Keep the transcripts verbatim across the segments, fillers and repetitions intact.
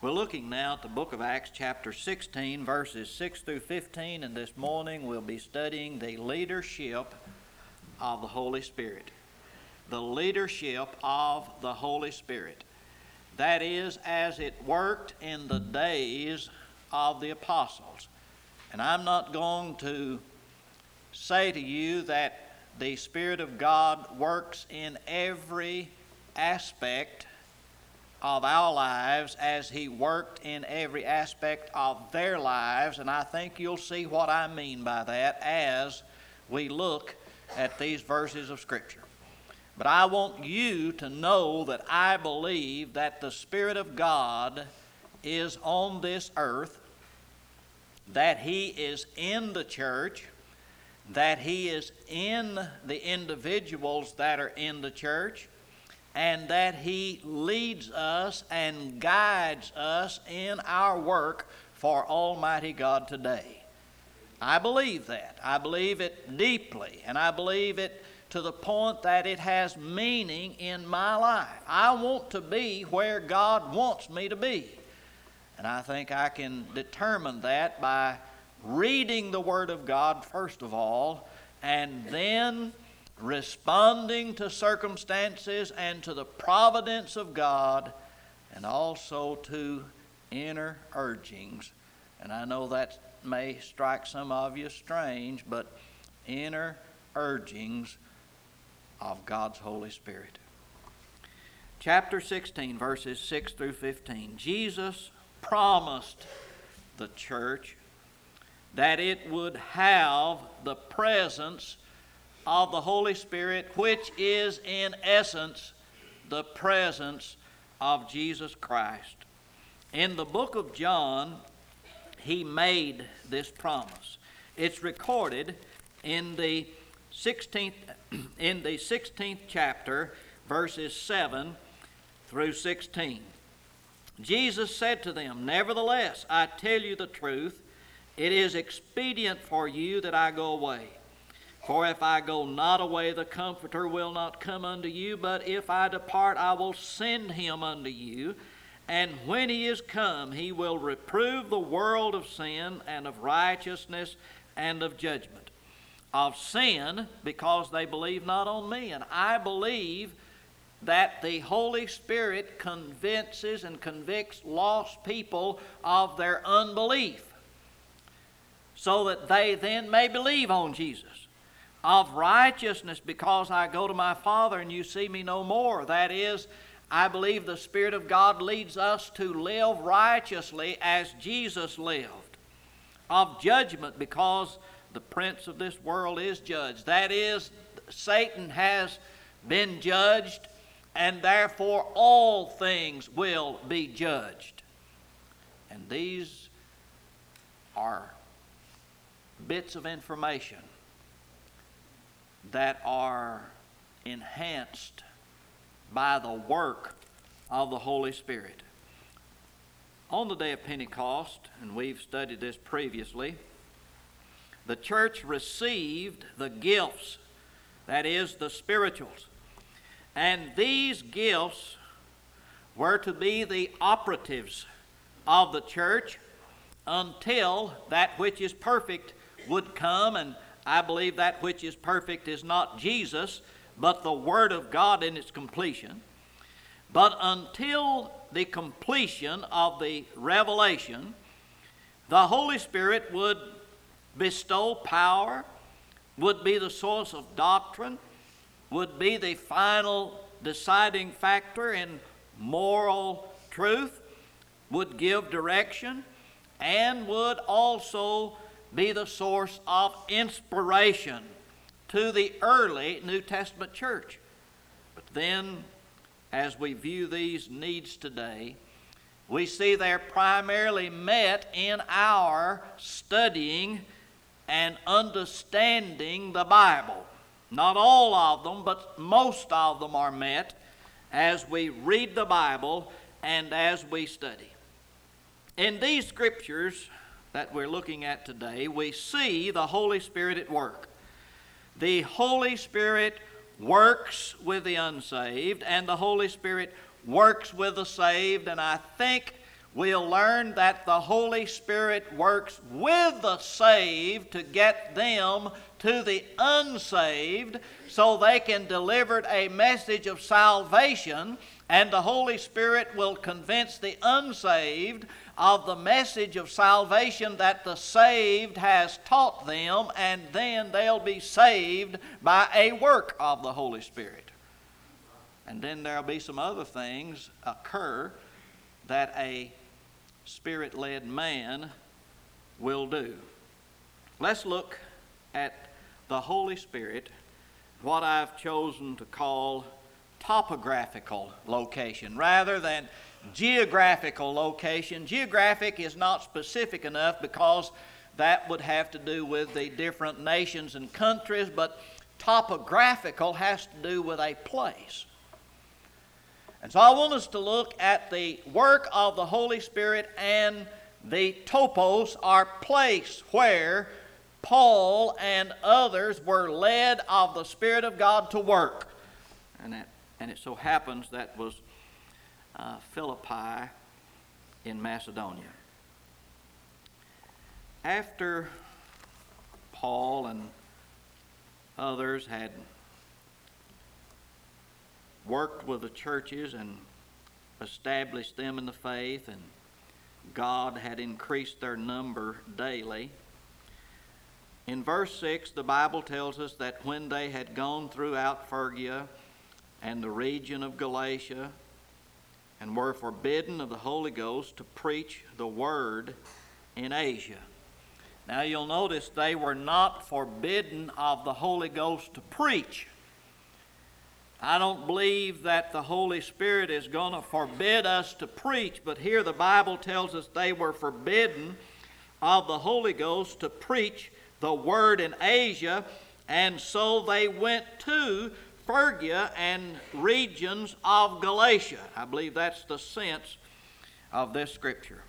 We're looking now at the book of Acts chapter sixteen, verses six through fifteen, and this morning we'll be studying the leadership of the Holy Spirit. The leadership of the Holy Spirit. That is, as it worked in the days of the apostles. And I'm not going to say to you that the Spirit of God works in every aspect of our lives as He worked in every aspect of their lives, and I think you'll see what I mean by that as we look at these verses of Scripture. But I want you to know that I believe that the Spirit of God is on this earth, that He is in the church, that He is in the individuals that are in the church, and that He leads us and guides us in our work for Almighty God today. I believe that. I believe it deeply, and I believe it to the point that it has meaning in my life. I want to be where God wants me to be. And I think I can determine that by reading the Word of God first of all, and then responding to circumstances and to the providence of God, and also to inner urgings. And I know that may strike some of you strange, but inner urgings of God's Holy Spirit. Chapter sixteen, verses six through fifteen. Jesus promised the church that it would have the presence of the Holy Spirit, which is in essence the presence of Jesus Christ. In the book of John, He made this promise. It's recorded in the sixteenth in the sixteenth chapter, verses seven through sixteen. Jesus said to them, "Nevertheless, I tell you the truth, it is expedient for you that I go away. For if I go not away, the Comforter will not come unto you, but if I depart, I will send Him unto you. And when He is come, He will reprove the world of sin, and of righteousness, and of judgment. Of sin, because they believe not on me." And I believe that the Holy Spirit convinces and convicts lost people of their unbelief, so that they then may believe on Jesus. Of righteousness, because I go to my Father and you see me no more. That is, I believe the Spirit of God leads us to live righteously as Jesus lived. Of judgment, because the prince of this world is judged. That is, Satan has been judged, and therefore all things will be judged. And these are bits of information that are enhanced by the work of the Holy Spirit. On the day of Pentecost, and we've studied this previously, the church received the gifts, that is, the spirituals. And these gifts were to be the operatives of the church until that which is perfect would come. And I believe that which is perfect is not Jesus, but the Word of God in its completion. But until the completion of the revelation, the Holy Spirit would bestow power, would be the source of doctrine, would be the final deciding factor in moral truth, would give direction, and would also be the source of inspiration to the early New Testament church. But then, as we view these needs today, we see they're primarily met in our studying and understanding the Bible. Not all of them, but most of them are met as we read the Bible and as we study. In these scriptures that we're looking at today, we see the Holy Spirit at work. The Holy Spirit works with the unsaved, and the Holy Spirit works with the saved, and I think we'll learn that the Holy Spirit works with the saved to get them to the unsaved so they can deliver a message of salvation, and the Holy Spirit will convince the unsaved of the message of salvation that the saved has taught them, and then they'll be saved by a work of the Holy Spirit. And then there'll be some other things occur that a Spirit-led man will do. Let's look at the Holy Spirit, what I've chosen to call topographical location rather than geographical location. Geographic is not specific enough because that would have to do with the different nations and countries, but topographical has to do with a place. And so I want us to look at the work of the Holy Spirit and the topos, or place, where Paul and others were led of the Spirit of God to work. And, that, and it so happens that was uh, Philippi in Macedonia. After Paul and others had worked with the churches and established them in the faith, and God had increased their number daily. In verse six, the Bible tells us that when they had gone throughout Phrygia and the region of Galatia and were forbidden of the Holy Ghost to preach the word in Asia. Now you'll notice they were not forbidden of the Holy Ghost to preach. I don't believe that the Holy Spirit is going to forbid us to preach, but here the Bible tells us they were forbidden of the Holy Ghost to preach the word in Asia, and so they went to Phrygia and regions of Galatia. I believe that's the sense of this scripture.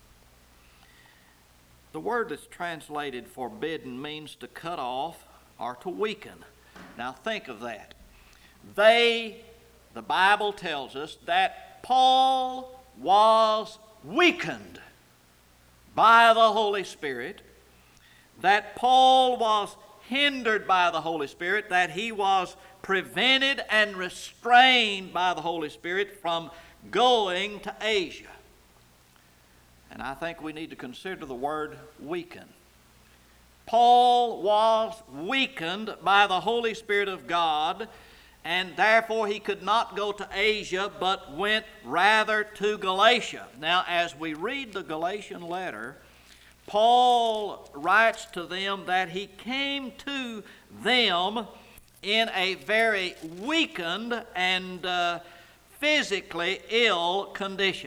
The word that's translated forbidden means to cut off or to weaken. Now think of that. They, the Bible tells us that Paul was weakened by the Holy Spirit, that Paul was hindered by the Holy Spirit, that he was prevented and restrained by the Holy Spirit from going to Asia. And I think we need to consider the word weaken. Paul was weakened by the Holy Spirit of God, and therefore he could not go to Asia, but went rather to Galatia. Now, as we read the Galatian letter, Paul writes to them that he came to them in a very weakened and uh, physically ill condition.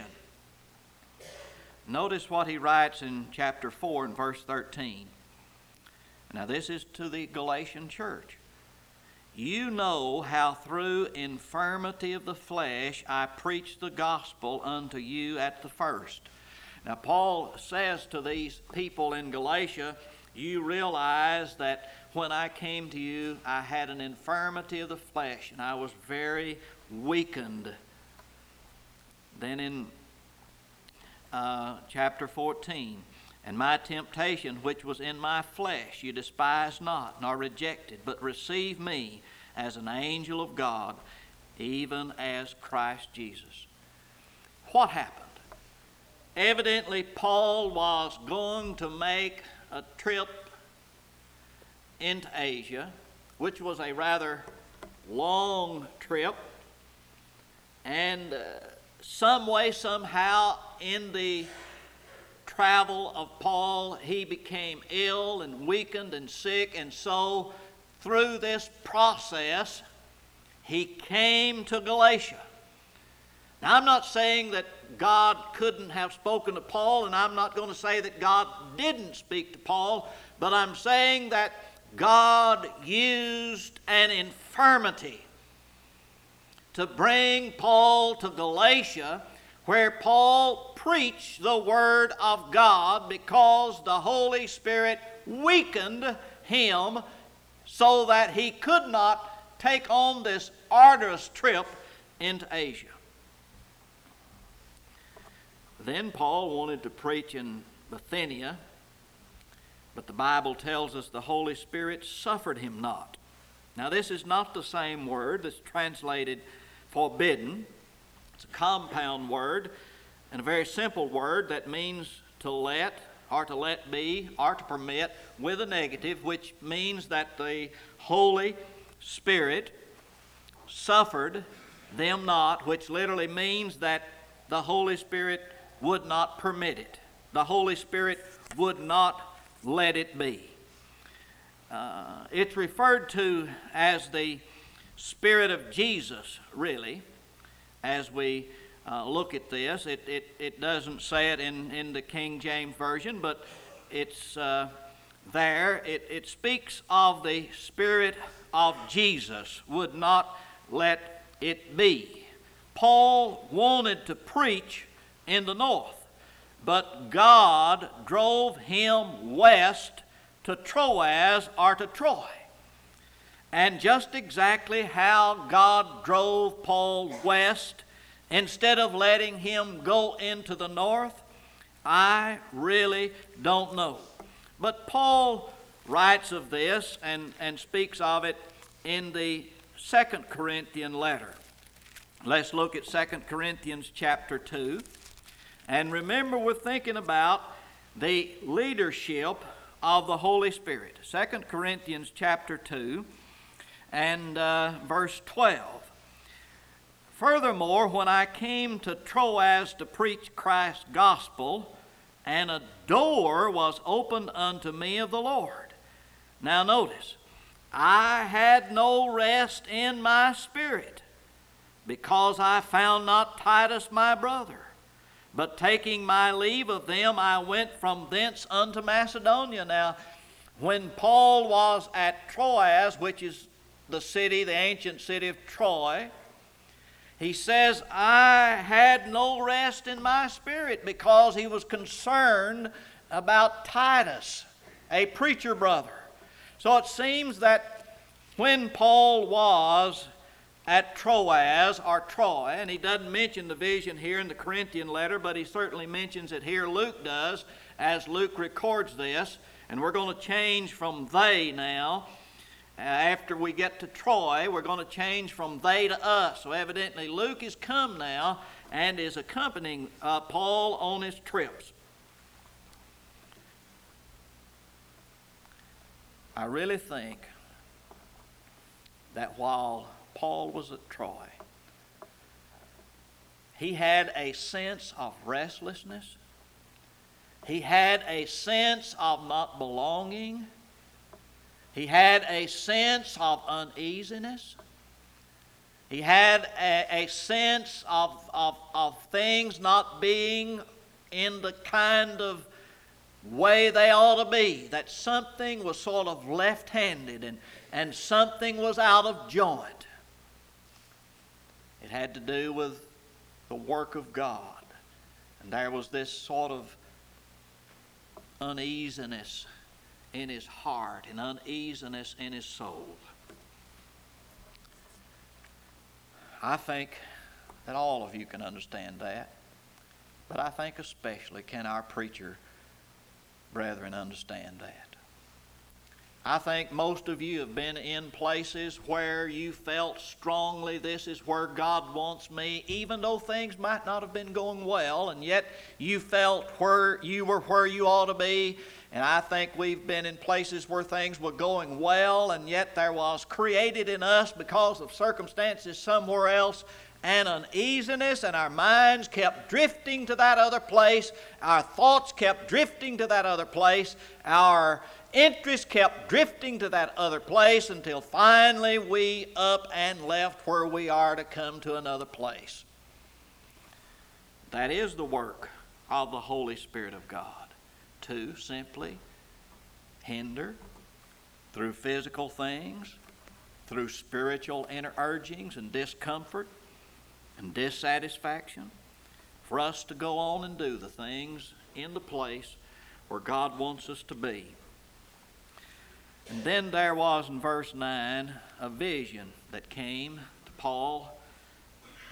Notice what he writes in chapter four and verse thirteen. Now, this is to the Galatian church. You know how through infirmity of the flesh I preached the gospel unto you at the first. Now, Paul says to these people in Galatia, you realize that when I came to you, I had an infirmity of the flesh, and I was very weakened. Then in uh, chapter fourteen, and my temptation which was in my flesh you despise not, nor rejected, but receive me as an angel of God, even as Christ Jesus. What happened? Evidently, Paul was going to make a trip into Asia, which was a rather long trip, and uh, some way, somehow, in the travel of Paul, he became ill and weakened and sick, and so through this process, he came to Galatia. Now, I'm not saying that God couldn't have spoken to Paul, and I'm not going to say that God didn't speak to Paul, but I'm saying that God used an infirmity to bring Paul to Galatia, where Paul preached the Word of God because the Holy Spirit weakened him so that he could not take on this arduous trip into Asia. Then Paul wanted to preach in Bithynia, but the Bible tells us the Holy Spirit suffered him not. Now, this is not the same word that's translated forbidden. It's a compound word and a very simple word that means to let, or to let be, or to permit, with a negative, which means that the Holy Spirit suffered them not, which literally means that the Holy Spirit would not permit it. The Holy Spirit would not let it be. Uh, it's referred to as the Spirit of Jesus, really, as we uh, look at this. It, it, it doesn't say it in, in the King James Version, but it's uh, there. It, it speaks of the Spirit of Jesus would not let it be. Paul wanted to preach in the north, but God drove him west to Troas or to Troy. And just exactly how God drove Paul west instead of letting him go into the north, I really don't know. But Paul writes of this and, and speaks of it in the Second Corinthian letter. Let's look at Second Corinthians chapter two. And remember, we're thinking about the leadership of the Holy Spirit. Second Corinthians chapter two and uh, verse twelve. Furthermore, when I came to Troas to preach Christ's gospel, and a door was opened unto me of the Lord. Now notice, I had no rest in my spirit, because I found not Titus my brother. But taking my leave of them, I went from thence unto Macedonia. Now, when Paul was at Troas, which is the city, the ancient city of Troy, he says, I had no rest in my spirit, because he was concerned about Titus, a preacher brother. So it seems that when Paul was at Troas or Troy, and he doesn't mention the vision here in the Corinthian letter, but he certainly mentions it here. Luke does, as Luke records this. And we're going to change from they now. Uh, after we get to Troy, we're going to change from they to us. So evidently Luke has come now and is accompanying uh, Paul on his trips. I really think that while Paul was at Troy, he had a sense of restlessness. He had a sense of not belonging. He had a sense of uneasiness. He had a, a sense of, of, of things not being in the kind of way they ought to be, that something was sort of left-handed and, and something was out of joint. It had to do with the work of God. And there was this sort of uneasiness in his heart and uneasiness in his soul. I think that all of you can understand that. But I think especially can our preacher brethren understand that. I think most of you have been in places where you felt strongly, this is where God wants me, even though things might not have been going well, and yet you felt where you were where you ought to be. And I think we've been in places where things were going well, and yet there was created in us, because of circumstances somewhere else, an uneasiness, and our minds kept drifting to that other place. Our thoughts kept drifting to that other place. Our interest kept drifting to that other place until finally we up and left where we are to come to another place. That is the work of the Holy Spirit of God, to simply hinder through physical things, through spiritual inner urgings and discomfort and dissatisfaction, for us to go on and do the things in the place where God wants us to be. And then there was in verse nine a vision that came to Paul.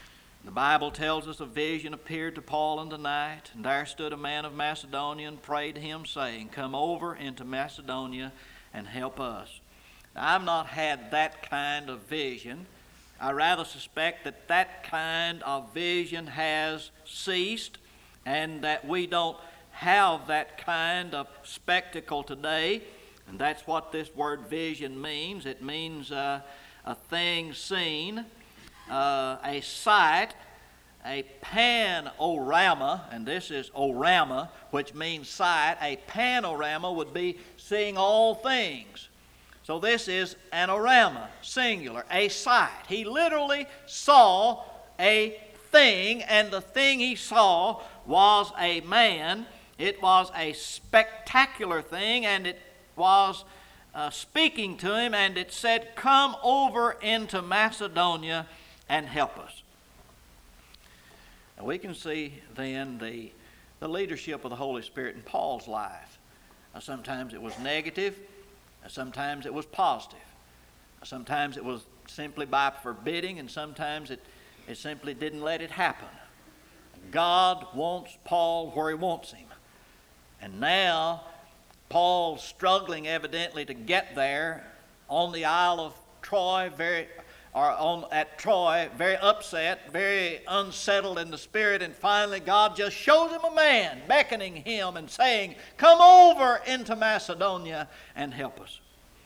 The Bible tells us a vision appeared to Paul in the night, and there stood a man of Macedonia and prayed him, saying, Come over into Macedonia and help us. Now, I've not had that kind of vision. I rather suspect that that kind of vision has ceased, and that we don't have that kind of spectacle today. And that's what this word vision means. It means uh, a thing seen, uh, a sight, a panorama, and this is orama, which means sight. A panorama would be seeing all things. So this is an orama, singular, a sight. He literally saw a thing, and the thing he saw was a man. It was a spectacular thing, and it was uh, speaking to him, and it said, Come over into Macedonia and help us. Now we can see then the, the leadership of the Holy Spirit in Paul's life. Now, sometimes it was negative, now, sometimes it was positive. Now, sometimes it was simply by forbidding, and sometimes it, it simply didn't let it happen. God wants Paul where he wants him. And now Paul's struggling evidently to get there on the Isle of Troy, very, or on, at Troy, very upset, very unsettled in the spirit, and finally God just shows him a man, beckoning him and saying, Come over into Macedonia and help us.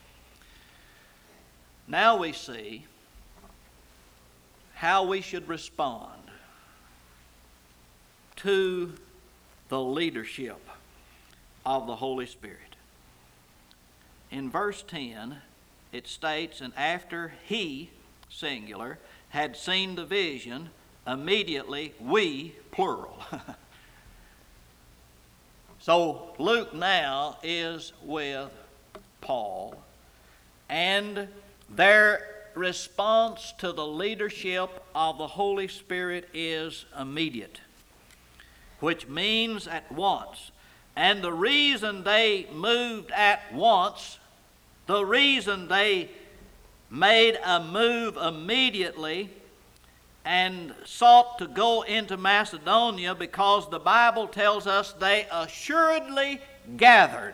Now we see how we should respond to the leadership of the Holy Spirit. In verse ten, it states, And after he, singular, had seen the vision, immediately we, plural. So Luke now is with Paul, and their response to the leadership of the Holy Spirit is immediate, which means at once. And the reason they moved at once, the reason they made a move immediately and sought to go into Macedonia, because the Bible tells us they assuredly gathered.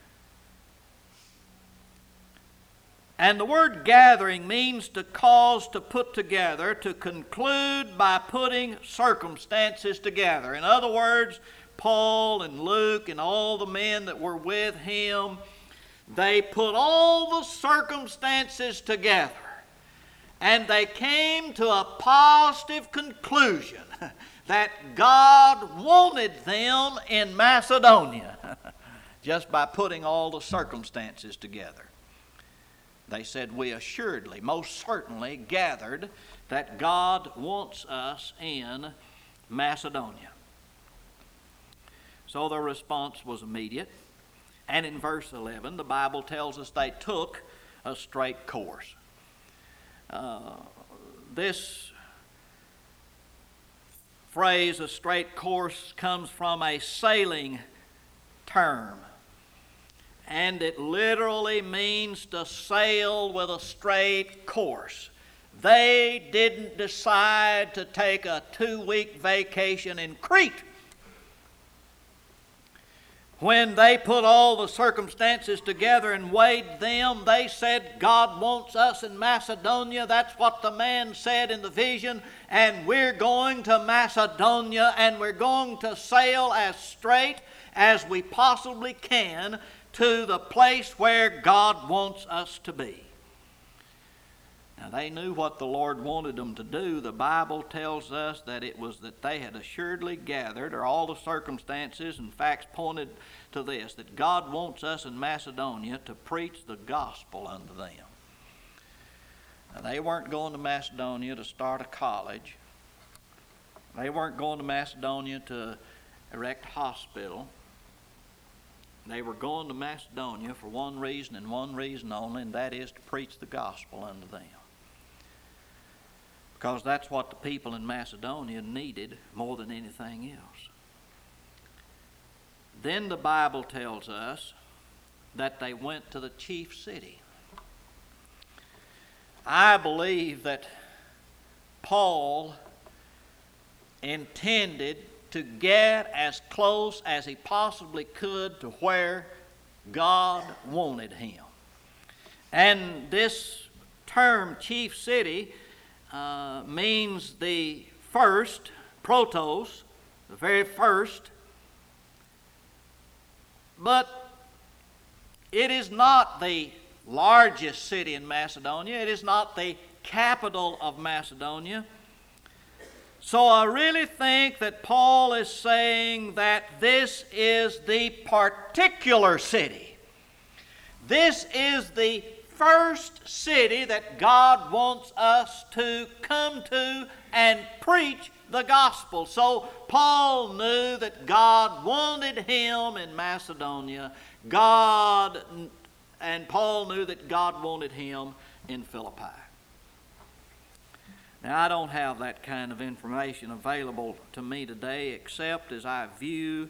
And the word gathering means to cause, to put together, to conclude by putting circumstances together. In other words, Paul and Luke and all the men that were with him, they put all the circumstances together, and they came to a positive conclusion that God wanted them in Macedonia just by putting all the circumstances together. They said, We assuredly, most certainly gathered that God wants us in Macedonia. So their response was immediate. And in verse eleven, the Bible tells us they took a straight course. Uh, this phrase, a straight course, comes from a sailing term. And it literally means to sail with a straight course. They didn't decide to take a two-week vacation in Crete. When they put all the circumstances together and weighed them, they said, God wants us in Macedonia. That's what the man said in the vision. And we're going to Macedonia, and we're going to sail as straight as we possibly can to the place where God wants us to be. Now, they knew what the Lord wanted them to do. The Bible tells us that it was that they had assuredly gathered, or all the circumstances and facts pointed to this, that God wants us in Macedonia to preach the gospel unto them. Now, they weren't going to Macedonia to start a college. They weren't going to Macedonia to erect a hospital. They were going to Macedonia for one reason and one reason only, and that is to preach the gospel unto them. Because that's what the people in Macedonia needed more than anything else. Then the Bible tells us that they went to the chief city. I believe that Paul intended to get as close as he possibly could to where God wanted him. And this term, chief city, uh, means the first, protos, the very first. But it is not the largest city in Macedonia. It is not the capital of Macedonia. So I really think that Paul is saying that this is the particular city. This is the first city that God wants us to come to and preach the gospel. So Paul knew that God wanted him in Macedonia. God, and Paul knew that God wanted him in Philippi. Now, I don't have that kind of information available to me today, except as I view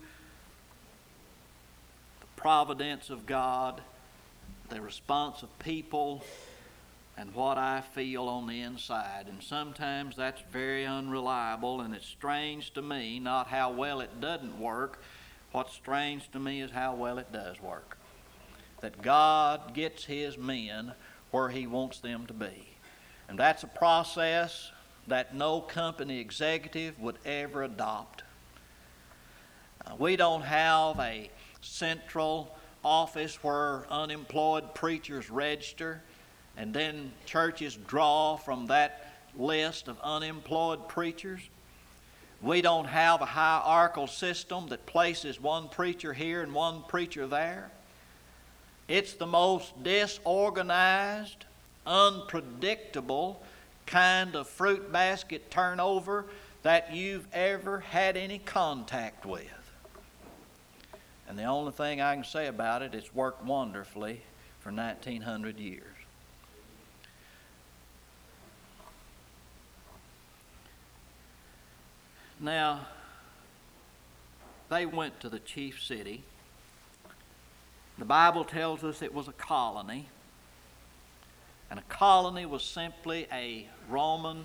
the providence of God, the response of people, and what I feel on the inside. And sometimes that's very unreliable, and it's strange to me, not how well it doesn't work. What's strange to me is how well it does work. That God gets His men where He wants them to be. And that's a process that no company executive would ever adopt. Uh, we don't have a central office where unemployed preachers register and then churches draw from that list of unemployed preachers. We don't have a hierarchical system that places one preacher here and one preacher there. It's the most disorganized, unpredictable kind of fruit basket turnover that you've ever had any contact with. And the only thing I can say about it, it's worked wonderfully for nineteen hundred years. Now, they went to the chief city. The Bible tells us it was a colony. And a colony was simply a Roman,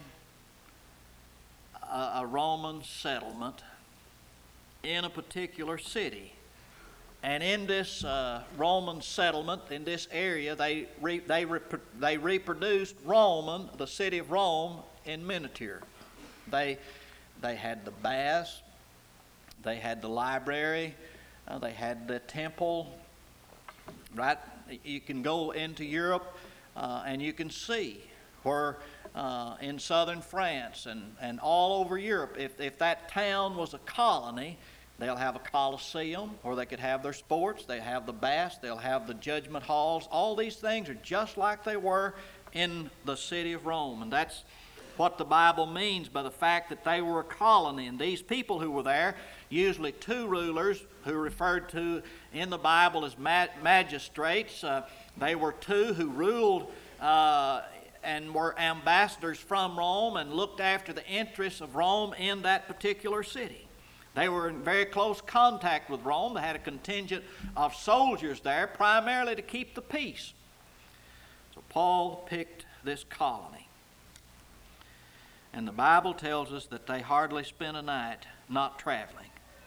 a, a Roman settlement in a particular city. And in this uh, Roman settlement, in this area, they re, they rep, they reproduced Roman, the city of Rome, in miniature. They they had the baths, they had the library, uh, they had the temple. Right, you can go into Europe. Uh, and you can see where uh, in southern France and, and all over Europe, if, if that town was a colony, they'll have a coliseum where they could have their sports. They have the baths. They'll have the judgment halls. All these things are just like they were in the city of Rome. And that's what the Bible means by the fact that they were a colony. And these people who were there, usually two rulers who are referred to in the Bible as magistrates, uh, they were two who ruled uh, and were ambassadors from Rome and looked after the interests of Rome in that particular city. They were in very close contact with Rome. They had a contingent of soldiers there, primarily to keep the peace. So Paul picked this colony. And the Bible tells us that they hardly spent a night not traveling.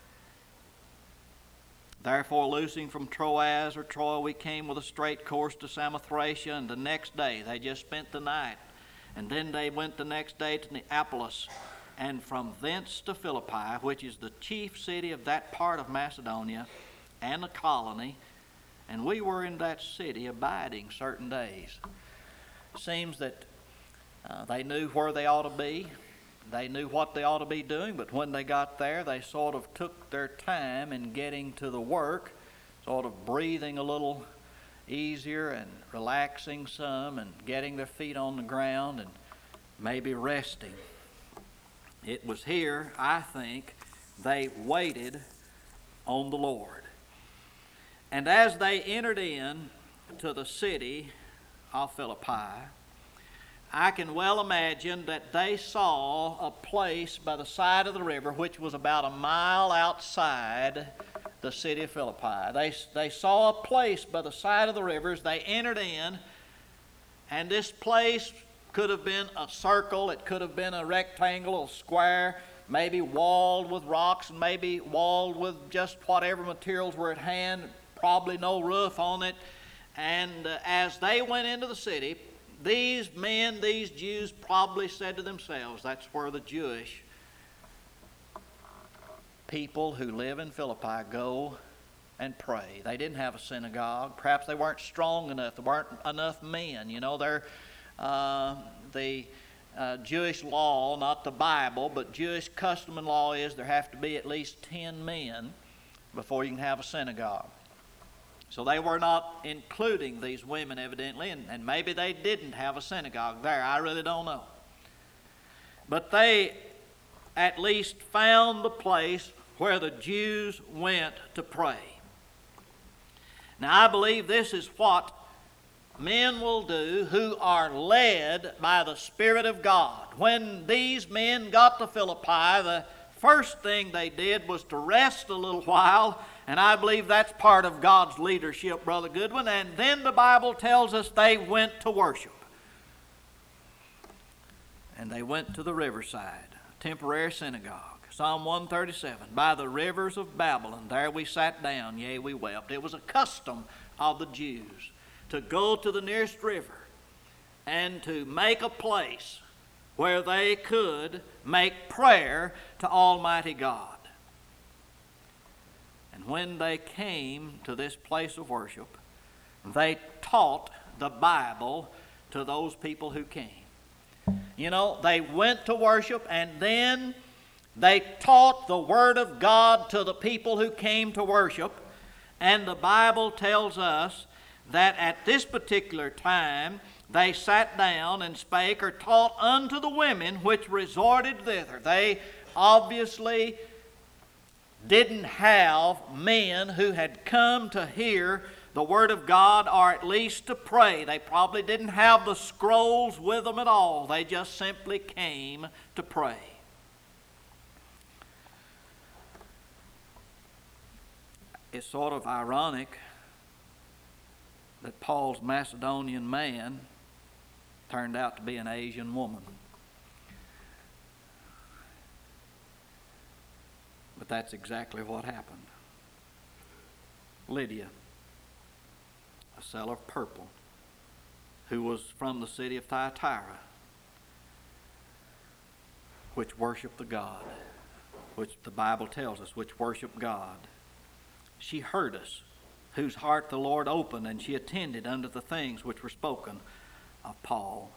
Therefore, loosing from Troas or Troy, we came with a straight course to Samothracia, and the next day they just spent the night. And then they went the next day to Neapolis, and from thence to Philippi, which is the chief city of that part of Macedonia and a colony. And we were in that city abiding certain days. It seems that uh, they knew where they ought to be. They knew what they ought to be doing, but when they got there, they sort of took their time in getting to the work, sort of breathing a little easier and relaxing some and getting their feet on the ground and maybe resting. It was here, I think, they waited on the Lord. And as they entered in to the city of Philippi, I can well imagine that they saw a place by the side of the river which was about a mile outside the city of Philippi. They, they saw a place by the side of the rivers. They entered in, and this place could have been a circle. It could have been a rectangle, a square. maybe walled with rocks and maybe walled with just whatever materials were at hand, probably no roof on it. And uh, as they went into the city, these men, these Jews probably said to themselves, that's where the Jewish people who live in Philippi go and pray. They didn't have a synagogue. Perhaps they weren't strong enough. There weren't enough men. You know, they're, uh, the uh, Jewish law, not the Bible, but Jewish custom and law is there have to be at least ten men before you can have a synagogue. So they were not including these women evidently, and, and maybe they didn't have a synagogue there. I really don't know. But they at least found the place where the Jews went to pray. Now I believe this is what men will do who are led by the Spirit of God. When these men got to Philippi, the first thing they did was to rest a little while, and I believe that's part of God's leadership, Brother Goodwin. And then the Bible tells us they went to worship. And they went to the riverside, temporary synagogue. Psalm one thirty-seven, by the rivers of Babylon, there we sat down, yea, we wept. It was a custom of the Jews to go to the nearest river and to make a place where they could make prayer to Almighty God. And when they came to this place of worship, they taught the Bible to those people who came. You know, they went to worship and then they taught the Word of God to the people who came to worship. And the Bible tells us that at this particular time they sat down and spake or taught unto the women which resorted thither. They obviously didn't have men who had come to hear the Word of God or at least to pray. They probably didn't have the scrolls with them at all. They just simply came to pray. It's sort of ironic that Paul's Macedonian man turned out to be an Asian woman. But that's exactly what happened. Lydia, a seller of purple, who was from the city of Thyatira, which worshiped the God, which the Bible tells us, which worshiped God. She heard us, whose heart the Lord opened, and she attended unto the things which were spoken of Paul.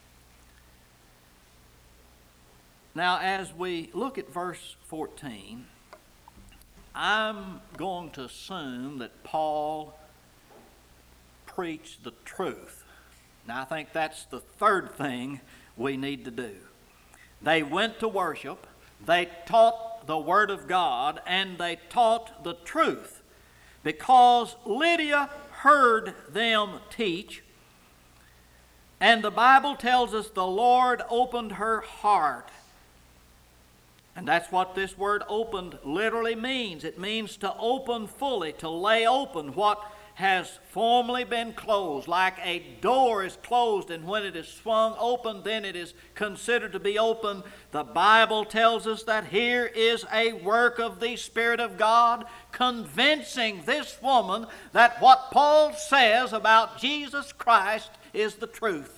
Now, as we look at verse fourteen, I'm going to assume that Paul preached the truth. Now, I think that's the third thing we need to do. They went to worship, they taught the Word of God, and they taught the truth, because Lydia heard them teach, and the Bible tells us the Lord opened her heart. And that's what this word opened literally means. It means to open fully, to lay open what has formerly been closed. Like a door is closed, and when it is swung open, then it is considered to be open. The Bible tells us that here is a work of the Spirit of God convincing this woman that what Paul says about Jesus Christ is the truth.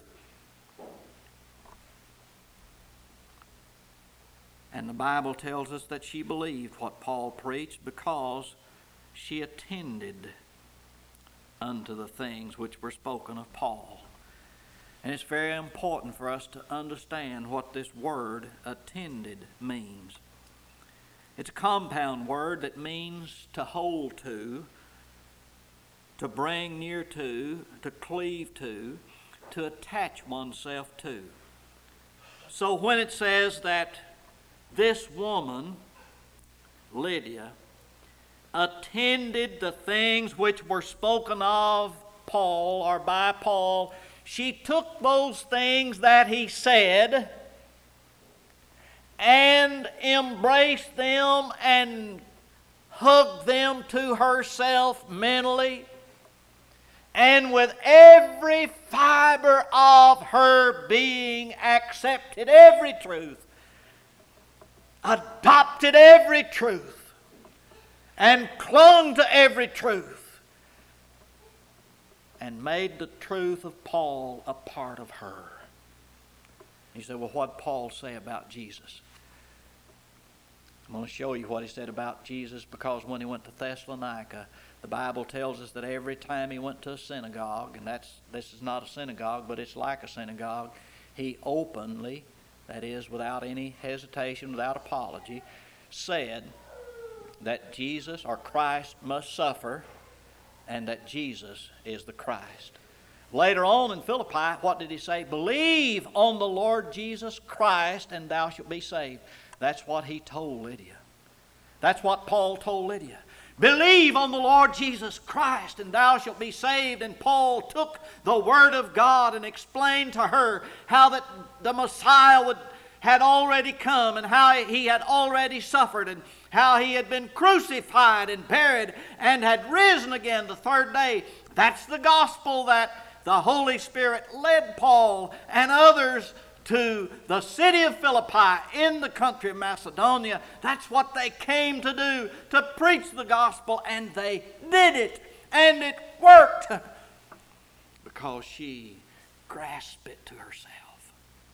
And the Bible tells us that she believed what Paul preached because she attended unto the things which were spoken of Paul. And it's very important for us to understand what this word attended means. It's a compound word that means to hold to, to bring near to, to cleave to, to attach oneself to. So when it says that this woman, Lydia, attended the things which were spoken of Paul or by Paul, she took those things that he said and embraced them and hugged them to herself mentally, and with every fiber of her being accepted every truth adopted every truth and clung to every truth and made the truth of Paul a part of her. You say, well, what did Paul say about Jesus? I'm going to show you what he said about Jesus, because when he went to Thessalonica, the Bible tells us that every time he went to a synagogue, and that's this is not a synagogue, but it's like a synagogue, he openly, that is without any hesitation, without apology, said that Jesus or Christ must suffer and that Jesus is the Christ. Later on in Philippi, what did he say? Believe on the Lord Jesus Christ and thou shalt be saved. That's what he told Lydia. That's what Paul told Lydia. Believe on the Lord Jesus Christ and thou shalt be saved. And Paul took the Word of God and explained to her how that the Messiah would, had already come and how he had already suffered and how he had been crucified and buried and had risen again the third day. That's the gospel that the Holy Spirit led Paul and others to the city of Philippi in the country of Macedonia. That's what they came to do, to preach the gospel, and they did it, and it worked because she grasped it to herself.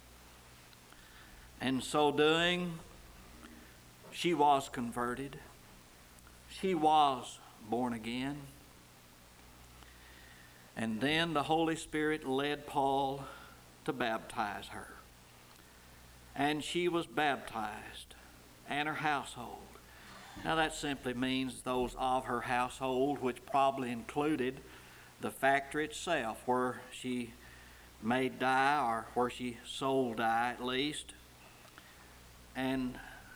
And so doing, she was converted. She was born again. And then the Holy Spirit led Paul to baptize her. And she was baptized, and her household. Now that simply means those of her household, which probably included the factory itself, where she made dye, or where she sold dye at least. And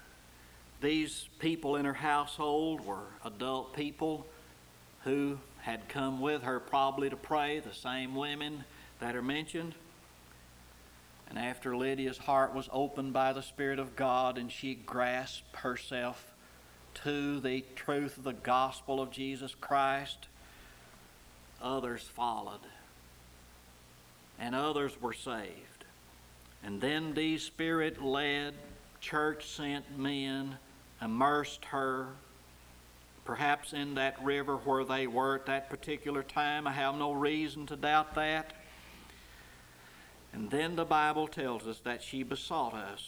these people in her household were adult people who had come with her probably to pray, the same women that are mentioned. And after Lydia's heart was opened by the Spirit of God and she grasped herself to the truth of the gospel of Jesus Christ, others followed. And others were saved. And then these Spirit-led, church-sent men immersed her, perhaps in that river where they were at that particular time. I have no reason to doubt that. And then the Bible tells us that she besought us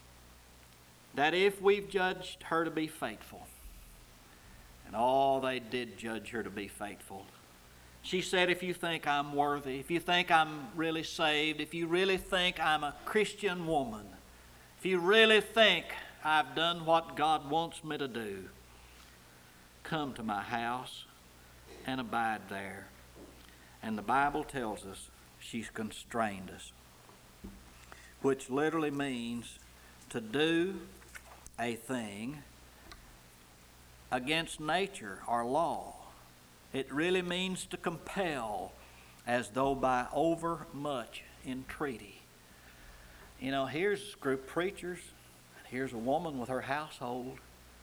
that if we've judged her to be faithful, and all they did judge her to be faithful, she said, if you think I'm worthy, if you think I'm really saved, if you really think I'm a Christian woman, if you really think I've done what God wants me to do, come to my house and abide there. And the Bible tells us she's constrained us, which literally means to do a thing against nature or law. It really means to compel, as though by over much entreaty. You know, here's a group of preachers, and here's a woman with her household,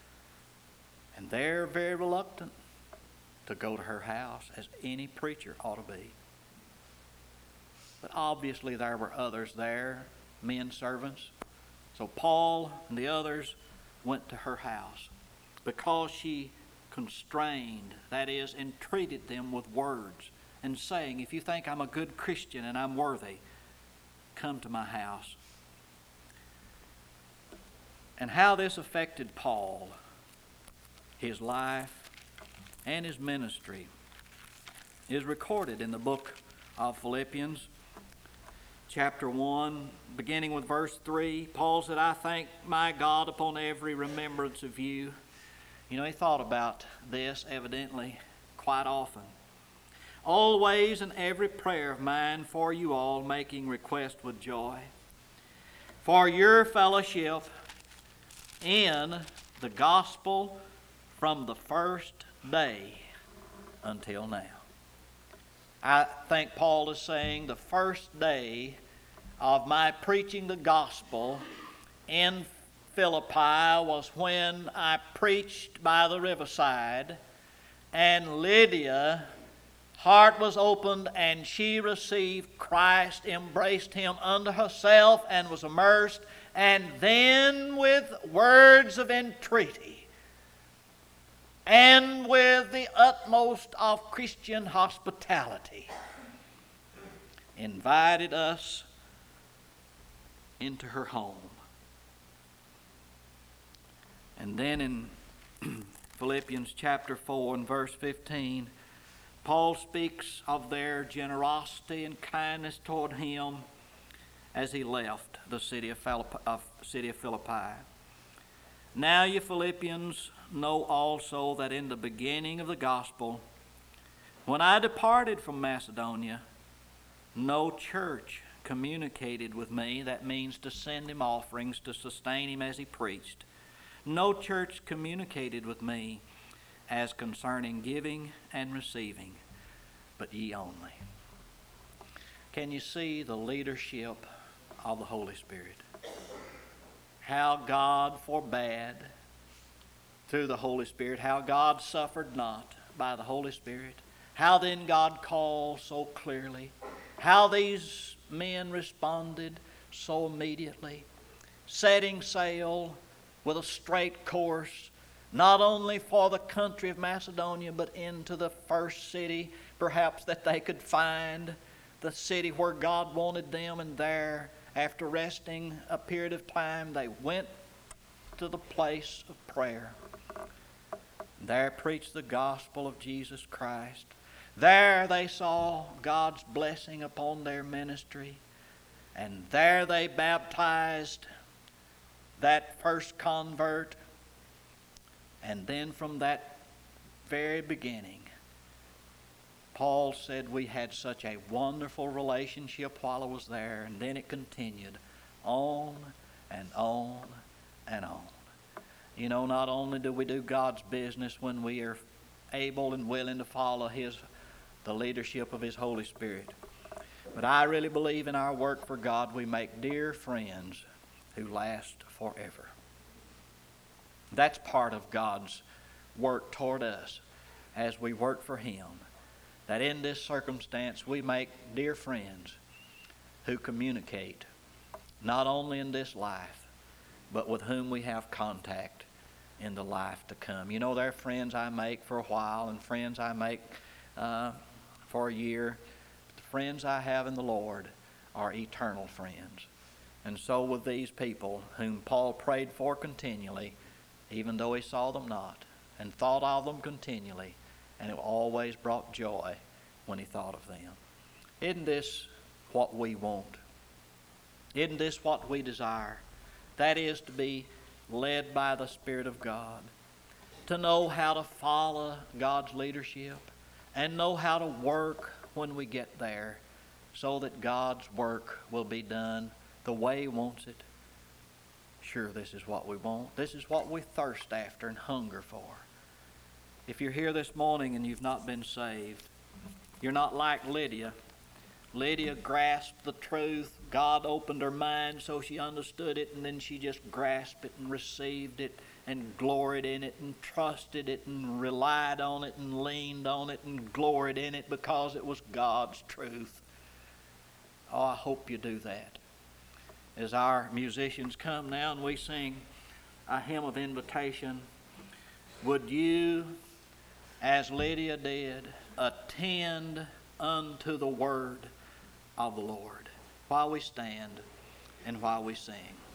and they're very reluctant to go to her house, as any preacher ought to be. But obviously there were others there, men servants. So Paul and the others went to her house because she constrained, that is, entreated them with words and saying, if you think I'm a good Christian and I'm worthy, come to my house. And how this affected Paul, his life and his ministry, is recorded in the book of Philippians, chapter one, beginning with verse three. Paul said, I thank my God upon every remembrance of you. You know, he thought about this evidently quite often. Always in every prayer of mine for you all, making request with joy, for your fellowship in the gospel from the first day until now. I think Paul is saying the first day of my preaching the gospel in Philippi was when I preached by the riverside, and Lydia, heart was opened, and she received Christ, embraced him unto herself, and was immersed, and then with words of entreaty and with the utmost of Christian hospitality invited us into her home. And then in Philippians chapter four and verse fifteen, Paul speaks of their generosity and kindness toward him as he left the city of Philippi. Now you Philippians know also that in the beginning of the gospel, when I departed from Macedonia, no church communicated with me. That means to send him offerings to sustain him as he preached. No church communicated with me as concerning giving and receiving, but ye only. Can you see the leadership of the Holy Spirit? How God forbade through the Holy Spirit, how God suffered not by the Holy Spirit, how then God called so clearly, how these men responded so immediately, setting sail with a straight course, not only for the country of Macedonia, but into the first city perhaps that they could find, the city where God wanted them, and there, after resting a period of time, they went to the place of prayer. There preached the gospel of Jesus Christ. There they saw God's blessing upon their ministry. And there they baptized that first convert. And then from that very beginning, Paul said we had such a wonderful relationship while I was there. And then it continued on and on and on. You know, not only do we do God's business when we are able and willing to follow His, the leadership of His Holy Spirit, but I really believe in our work for God we make dear friends who last forever. That's part of God's work toward us as we work for Him. That in this circumstance we make dear friends who communicate not only in this life, but with whom we have contact in the life to come. You know, there are friends I make for a while and friends I make uh, for a year. The friends I have in the Lord are eternal friends. And so with these people whom Paul prayed for continually, even though he saw them not, and thought of them continually, and it always brought joy when he thought of them. Isn't this what we want? Isn't this what we desire? That is to be led by the Spirit of God, to know how to follow God's leadership and know how to work when we get there so that God's work will be done the way He wants it. Sure, this is what we want. This is what we thirst after and hunger for. If you're here this morning and you've not been saved, you're not like Lydia. Lydia grasped the truth. God opened her mind so she understood it, and then she just grasped it and received it and gloried in it and trusted it and relied on it and leaned on it and gloried in it because it was God's truth. Oh, I hope you do that. As our musicians come now and we sing a hymn of invitation, would you, as Lydia did, attend unto the word of the Lord while we stand and while we sing?